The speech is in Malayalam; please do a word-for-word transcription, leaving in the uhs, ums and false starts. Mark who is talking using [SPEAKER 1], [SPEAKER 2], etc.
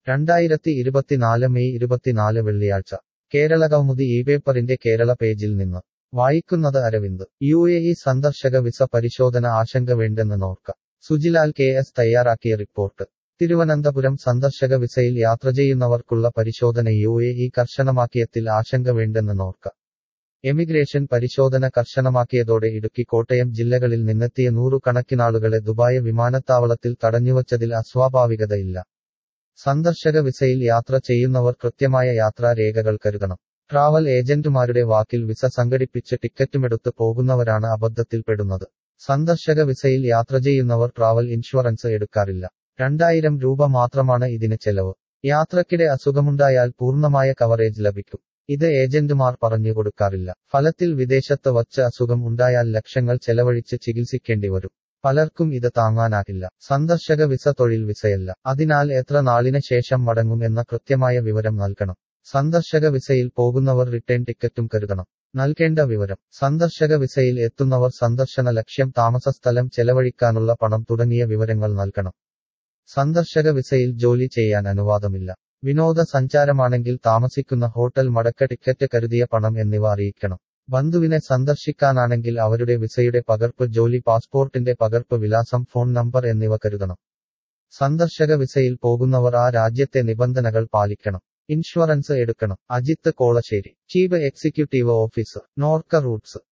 [SPEAKER 1] രണ്ടായിരത്തി ഇരുപത്തിനാല് മെയ് ഇരുപത്തിനാല് വെള്ളിയാഴ്ച കേരളകൗമുദി ഈ പേപ്പറിന്റെ കേരള പേജിൽ നിന്ന് വായിക്കുന്നത് അരവിന്ദ്. യു എ ഇ സന്ദർശക വിസ പരിശോധന ആശങ്ക വേണ്ടെന്ന് നോർക്ക. സുജിലാൽ കെ എസ് തയ്യാറാക്കിയ റിപ്പോർട്ട്. തിരുവനന്തപുരം സന്ദർശക വിസയിൽ യാത്ര ചെയ്യുന്നവർക്കുള്ള പരിശോധന യു എ ഇ കർശനമാക്കിയത്തിൽ ആശങ്ക വേണ്ടെന്ന് നോർക്ക. എമിഗ്രേഷൻ പരിശോധന കർശനമാക്കിയതോടെ ഇടുക്കി കോട്ടയം ജില്ലകളിൽ നിന്നെത്തിയ നൂറുകണക്കിനാളുകളെ ദുബായ് വിമാനത്താവളത്തിൽ തടഞ്ഞുവച്ചതിൽ അസ്വാഭാവികതയില്ല. സന്ദർശക വിസയിൽ യാത്ര ചെയ്യുന്നവർ കൃത്യമായ യാത്രാ രേഖകൾ കരുതണം. ട്രാവൽ ഏജന്റുമാരുടെ വാക്കിൽ വിസ സംഘടിപ്പിച്ച് ടിക്കറ്റുമെടുത്ത് പോകുന്നവരാണ് അബദ്ധത്തിൽപ്പെടുന്നത്. സന്ദർശക വിസയിൽ യാത്ര ചെയ്യുന്നവർ ട്രാവൽ ഇൻഷുറൻസ് എടുക്കാറില്ല. രണ്ടായിരം രൂപ മാത്രമാണ് ഇതിന് ചെലവ്. യാത്രക്കിടെ അസുഖമുണ്ടായാൽ പൂർണ്ണമായ കവറേജ് ലഭിക്കും. ഇത് ഏജന്റുമാർ പറഞ്ഞുകൊടുക്കാറില്ല. ഫലത്തിൽ വിദേശത്ത് വച്ച് അസുഖം ഉണ്ടായാൽ ലക്ഷങ്ങൾ ചെലവഴിച്ച് ചികിത്സിക്കേണ്ടി വരും. പലർക്കും ഇത് താങ്ങാനാകില്ല. സന്ദർശക വിസ തൊഴിൽ വിസയല്ല. അതിനാൽ എത്ര നാളിന് ശേഷം മടങ്ങും എന്ന കൃത്യമായ വിവരം നൽകണം. സന്ദർശക വിസയിൽ പോകുന്നവർ റിട്ടേൺ ടിക്കറ്റും കരുതണം. നൽകേണ്ട വിവരം: സന്ദർശക വിസയിൽ എത്തുന്നവർ സന്ദർശന ലക്ഷ്യം, താമസസ്ഥലം, ചെലവഴിക്കാനുള്ള പണം തുടങ്ങിയ വിവരങ്ങൾ നൽകണം. സന്ദർശക വിസയിൽ ജോലി ചെയ്യാൻ അനുവാദമില്ല. വിനോദ സഞ്ചാരമാണെങ്കിൽ താമസിക്കുന്ന ഹോട്ടൽ, മടക്ക ടിക്കറ്റ്, കരുതിയ പണം എന്നിവ അറിയിക്കണം. ബന്ധുവിനെ സന്ദർശിക്കാനാണെങ്കിൽ അവരുടെ വിസയുടെ പകർപ്പ്, ജോലി പാസ്പോർട്ടിന്റെ പകർപ്പ്, വിലാസം, ഫോൺ നമ്പർ എന്നിവ കരുതണം. സന്ദർശക വിസയിൽ പോകുന്നവർ ആ രാജ്യത്തെ നിബന്ധനകൾ പാലിക്കണം. ഇൻഷുറൻസ് എടുക്കണം. Ajith Kolassery, chief executive officer, NORKA Roots.